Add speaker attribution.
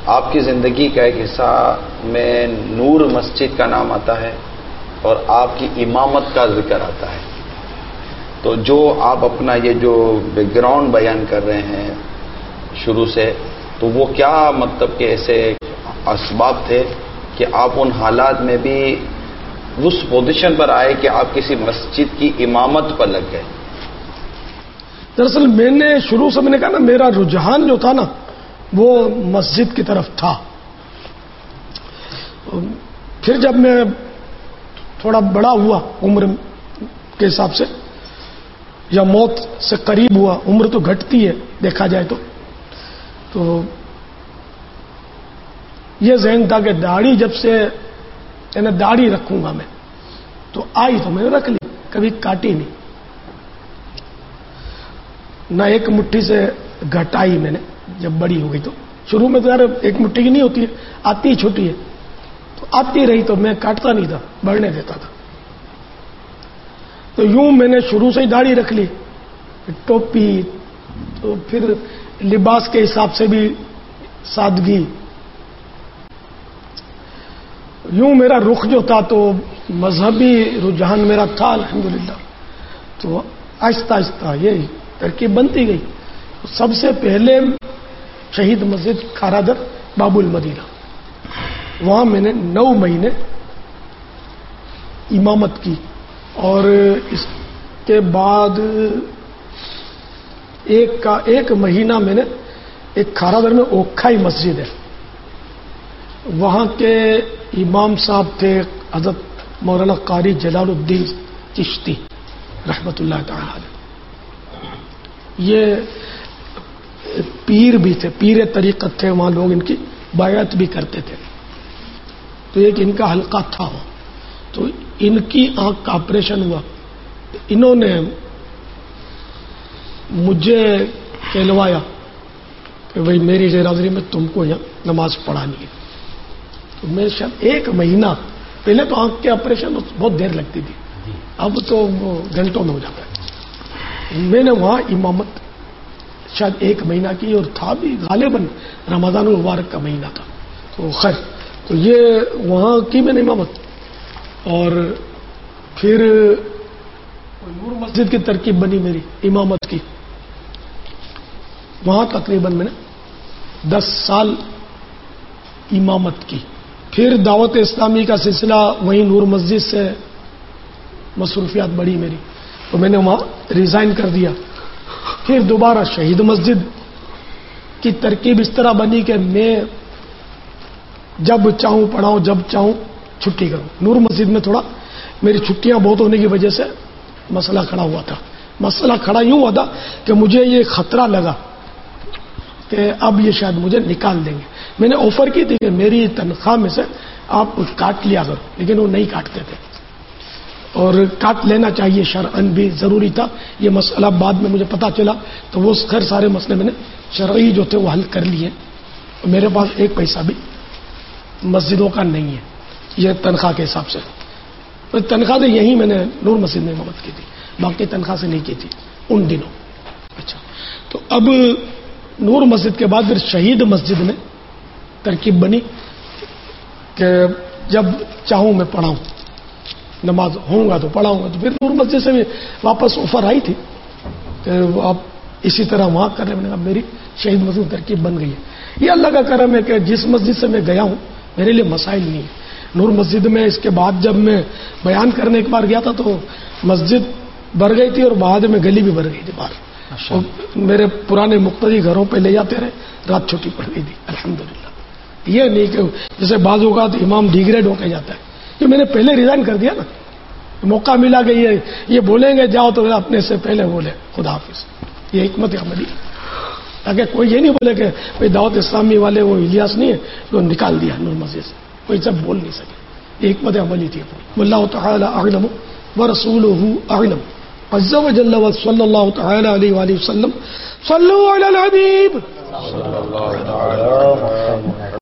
Speaker 1: آپ کی زندگی کا ایک حصہ میں نور مسجد کا نام آتا ہے اور آپ کی امامت کا ذکر آتا ہے. تو جو آپ اپنا یہ جو بیک گراؤنڈ بیان کر رہے ہیں شروع سے، تو وہ کیا مطلب کہ ایسے اسباب تھے کہ آپ ان حالات میں بھی اس پوزیشن پر آئے کہ آپ کسی مسجد کی امامت پر لگ گئے؟
Speaker 2: دراصل میں نے شروع سے میں نے کہا نا، میرا رجحان جو تھا نا وہ مسجد کی طرف تھا. پھر جب میں تھوڑا بڑا ہوا عمر کے حساب سے، یا موت سے قریب ہوا، عمر تو گھٹتی ہے دیکھا جائے تو یہ ذہن تھا کہ داڑھی جب سے یعنی داڑھی رکھوں گا میں، تو آئی تو میں نے رکھ لی، کبھی کاٹی نہیں، نہ ایک مٹھی سے گھٹائی میں نے. جب بڑی ہو گئی تو شروع میں تو یار ایک مٹھی کی نہیں ہوتی ہے، آتی ہی چھوٹی ہے، تو آتی رہی تو میں کاٹتا نہیں تھا، بڑھنے دیتا تھا. تو یوں میں نے شروع سے ہی داڑھی رکھ لی، ٹوپی، تو پھر لباس کے حساب سے بھی سادگی. یوں میرا رخ جو تھا تو مذہبی رجحان میرا تھا الحمدللہ. تو آہستہ آہستہ یہ ترکیب بنتی گئی. سب سے پہلے شہید مسجد کھارادر باب المدینہ، وہاں میں نے 9 مہینے امامت کی، اور اس کے بعد ایک مہینہ میں نے ایک کھارادر میں اوکھائی مسجد ہے، وہاں کے امام صاحب تھے حضرت مولانا قاری جلال الدین چشتی رحمۃ اللہ تعالی علیہ. یہ پیر بھی تھے، پیر طریقت تھے، وہاں لوگ ان کی بیعت بھی کرتے تھے. تو ایک ان کا حلقہ تھا وہاں. تو ان کی آنکھ کا آپریشن ہوا، انہوں نے مجھے کہلوایا کہ بھائی میری غیر حاضری میں تم کو یہاں نماز پڑھانی ہے. تو میں شاید 1 مہینہ پہلے تو آنکھ کے آپریشن بہت دیر لگتی تھی، اب تو وہ گھنٹوں میں ہو جاتا ہے. میں نے وہاں امامت شاید 1 مہینہ کی، اور تھا بھی غالباً رمضان المبارک کا مہینہ تھا. تو خیر، تو یہ وہاں کی میں نے امامت. اور پھر نور مسجد کی ترکیب بنی میری امامت کی، وہاں تقریباً میں نے 10 سال امامت کی. پھر دعوت اسلامی کا سلسلہ وہیں نور مسجد سے مصروفیات بڑھی میری، تو میں نے وہاں ریزائن کر دیا. پھر دوبارہ شہید مسجد کی ترکیب اس طرح بنی کہ میں جب چاہوں پڑھاؤں، جب چاہوں چھٹی کروں. نور مسجد میں تھوڑا میری چھٹیاں بہت ہونے کی وجہ سے مسئلہ کھڑا ہوا تھا. مسئلہ کھڑا یوں ہوا تھا کہ مجھے یہ خطرہ لگا کہ اب یہ شاید مجھے نکال دیں گے. میں نے آفر کی تھی کہ میری تنخواہ میں سے آپ کاٹ لیا کرو، لیکن وہ نہیں کاٹتے تھے، اور کاٹ لینا چاہیے، شرعاً بھی ضروری تھا. یہ مسئلہ بعد میں مجھے پتا چلا، تو وہ خیر سارے مسئلے میں نے شرعی جو تھے وہ حل کر لیے. میرے پاس 1 پیسہ بھی مسجدوں کا نہیں ہے یہ تنخواہ کے حساب سے. تنخواہ سے یہی میں نے نور مسجد میں امامت کی تھی، باقی تنخواہ سے نہیں کی تھی ان دنوں. اچھا، تو اب نور مسجد کے بعد پھر شہید مسجد میں ترکیب بنی کہ جب چاہوں میں پڑھاؤں، نماز ہوں گا تو پڑھاؤں گا. تو پھر نور مسجد سے بھی واپس آفر آئی تھی کہ آپ اسی طرح وہاں کر رہے. میں نے کہا میری شہید مسجد ترکیب بن گئی ہے. یہ اللہ کا کرم ہے کہ جس مسجد سے میں گیا ہوں میرے لیے مسائل نہیں ہے. نور مسجد میں اس کے بعد جب میں بیان کرنے ایک بار گیا تھا تو مسجد بھر گئی تھی، اور بعد میں گلی بھی بھر گئی تھی باہر. میرے پرانے مقتدی گھروں پہ لے جاتے رہے، رات چھٹی پڑ گئی تھی الحمدللہ. یہ نہیں کہ جیسے بعض اوقات امام ڈیگریڈ ہو کے جاتا ہے، کہ میں نے پہلے ریزائن کر دیا نا، موقع ملا کہ یہ بولیں گے جاؤ تو اپنے سے پہلے بولے خدا حافظ. یہ حکمت عملی، تاکہ کوئی یہ نہیں بولے کہ بھائی دعوت اسلامی والے وہ الیاس نہیں ہے جو نکال دیا نور مسجد سے، کوئی سب بول نہیں سکے. یہ حکمت عملی تھی. واللہ تعالی اعلم ورسولہ اعلم عز وجل وصلی اللہ تعالی علیہ وآلہ وسلم. صلوا علی الحبیب.